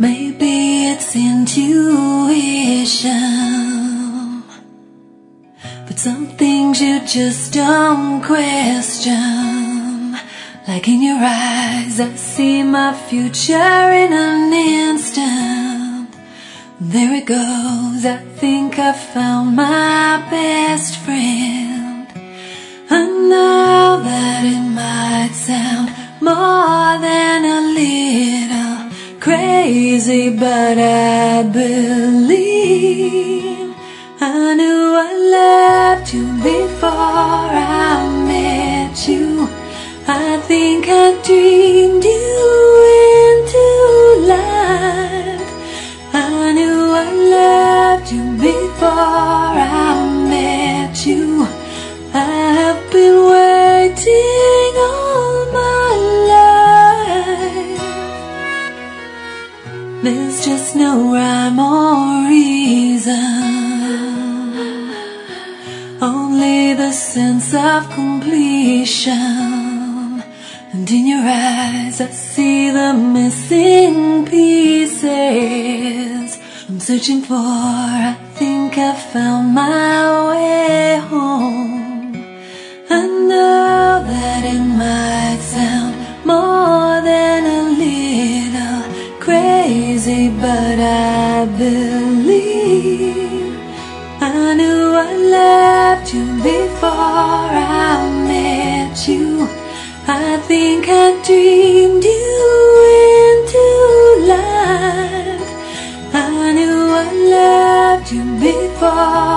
Maybe it's intuition, but some things you just don't question. Like in your eyes, I see my future in an instant. There it goes, I think I found my best friend. I know that it might sound more than a little crazy, but I believe I knew I loved you before I met you. I think I dreamed you into life. I knew I loved you before I met you. I have been waiting all my life. There's just no rhyme or reason, only the sense of completion. And in your eyes I see the missing pieces I'm searching for. I think I found my way home. I know that it might sound more than a little crazy, but I believe I knew I loved you before I met you. I think I dreamed you into life. I knew I loved you before